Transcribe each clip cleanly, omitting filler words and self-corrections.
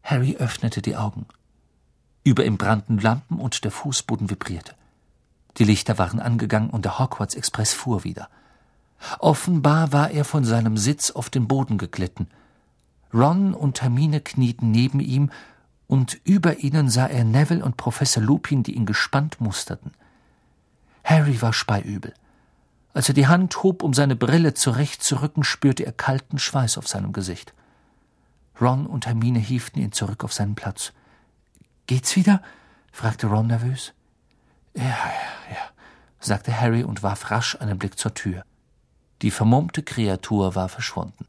Harry öffnete die Augen. Über ihm brannten Lampen und der Fußboden vibrierte. Die Lichter waren angegangen und der Hogwarts-Express fuhr wieder. Offenbar war er von seinem Sitz auf den Boden geglitten. Ron und Hermine knieten neben ihm, und über ihnen sah er Neville und Professor Lupin, die ihn gespannt musterten. Harry war speiübel. Als er die Hand hob, um seine Brille zurechtzurücken, spürte er kalten Schweiß auf seinem Gesicht. Ron und Hermine hieften ihn zurück auf seinen Platz. »Geht's wieder?« fragte Ron nervös. Ja, sagte Harry und warf rasch einen Blick zur Tür. Die vermummte Kreatur war verschwunden.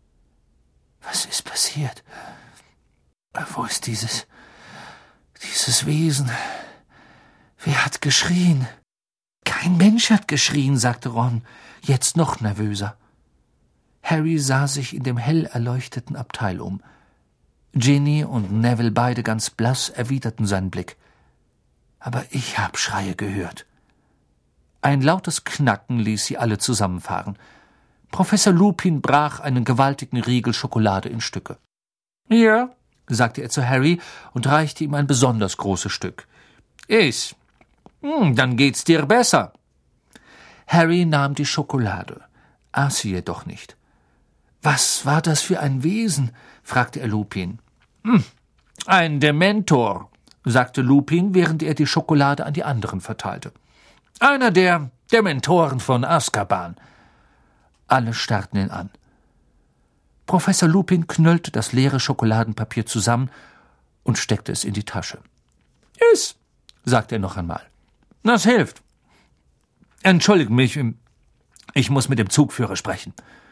»Was ist passiert? Wo ist dieses Wesen? Wer hat geschrien?« »Kein Mensch hat geschrien«, sagte Ron, jetzt noch nervöser. Harry sah sich in dem hell erleuchteten Abteil um. Ginny und Neville, beide ganz blass, erwiderten seinen Blick. »Aber ich hab Schreie gehört.« Ein lautes Knacken ließ sie alle zusammenfahren. Professor Lupin brach einen gewaltigen Riegel Schokolade in Stücke. »Hier«, sagte er zu Harry und reichte ihm ein besonders großes Stück. »Iss. Dann geht's dir besser.« Harry nahm die Schokolade, aß sie jedoch nicht. »Was war das für ein Wesen?« fragte er Lupin. »Ein Dementor«, sagte Lupin, während er die Schokolade an die anderen verteilte. »Einer der Dementoren von Azkaban.« Alle starrten ihn an. Professor Lupin knüllte das leere Schokoladenpapier zusammen und steckte es in die Tasche. »Iss«, sagte er noch einmal. »Das hilft. Entschuldigt mich, ich muss mit dem Zugführer sprechen.«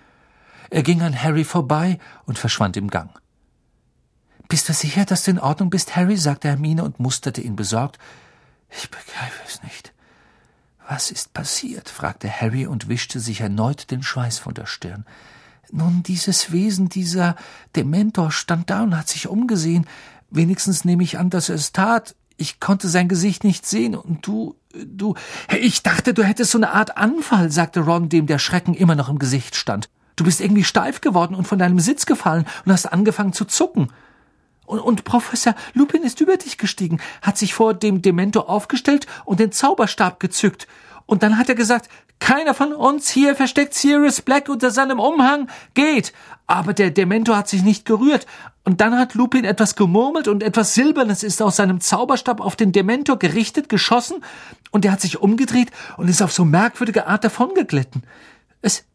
Er ging an Harry vorbei und verschwand im Gang. »Bist du sicher, dass du in Ordnung bist, Harry?« sagte Hermine und musterte ihn besorgt. »Ich begreife es nicht. Was ist passiert?« fragte Harry und wischte sich erneut den Schweiß von der Stirn. »Nun, dieses Wesen, dieser Dementor, stand da und hat sich umgesehen. Wenigstens nehme ich an, dass er es tat. Ich konnte sein Gesicht nicht sehen, und du... »Ich dachte, du hättest so eine Art Anfall«, sagte Ron, dem der Schrecken immer noch im Gesicht stand. »Du bist irgendwie steif geworden und von deinem Sitz gefallen und hast angefangen zu zucken. Und Professor Lupin ist über dich gestiegen, hat sich vor dem Dementor aufgestellt und den Zauberstab gezückt. Und dann hat er gesagt, keiner von uns hier versteckt Sirius Black unter seinem Umhang. Geht! Aber der Dementor hat sich nicht gerührt. Und dann hat Lupin etwas gemurmelt und etwas Silbernes ist aus seinem Zauberstab auf den Dementor gerichtet, geschossen. Und er hat sich umgedreht und ist auf so merkwürdige Art davongeglitten. Es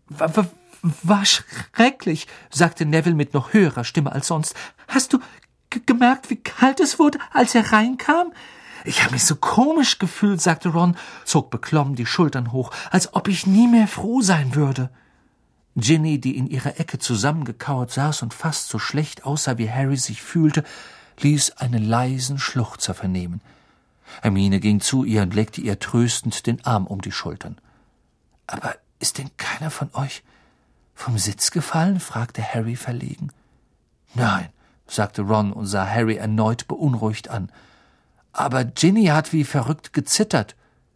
war schrecklich«, sagte Neville mit noch höherer Stimme als sonst. »Hast du gemerkt, wie kalt es wurde, als er reinkam?« »Ich habe mich so komisch gefühlt«, sagte Ron, zog beklommen die Schultern hoch, als ob ich nie mehr froh sein würde. Ginny, die in ihrer Ecke zusammengekauert saß und fast so schlecht aussah, wie Harry sich fühlte, ließ einen leisen Schluchzer vernehmen. Hermine ging zu ihr und legte ihr tröstend den Arm um die Schultern. »Aber ist denn keiner von euch vom Sitz gefallen?« fragte Harry verlegen. »Nein«, sagte Ron und sah Harry erneut beunruhigt an. »Aber Ginny hat wie verrückt gezittert.«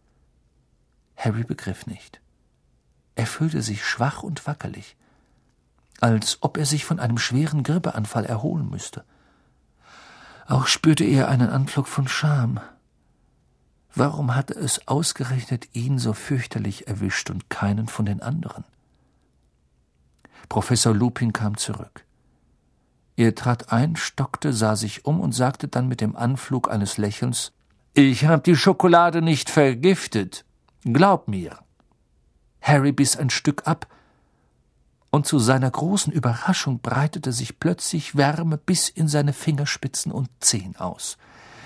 Harry begriff nicht. Er fühlte sich schwach und wackelig, als ob er sich von einem schweren Grippeanfall erholen müsste. Auch spürte er einen Anflug von Scham. Warum hatte es ausgerechnet ihn so fürchterlich erwischt und keinen von den anderen? Professor Lupin kam zurück. Er trat ein, stockte, sah sich um und sagte dann mit dem Anflug eines Lächelns, »Ich hab die Schokolade nicht vergiftet. Glaub mir.« Harry biss ein Stück ab, und zu seiner großen Überraschung breitete sich plötzlich Wärme bis in seine Fingerspitzen und Zehen aus.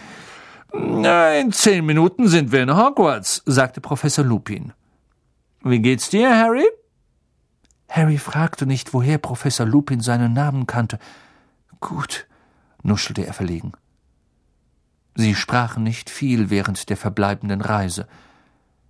»In 10 Minuten sind wir in Hogwarts«, sagte Professor Lupin. »Wie geht's dir, Harry?« Harry fragte nicht, woher Professor Lupin seinen Namen kannte. »Gut«, nuschelte er verlegen. Sie sprachen nicht viel während der verbleibenden Reise.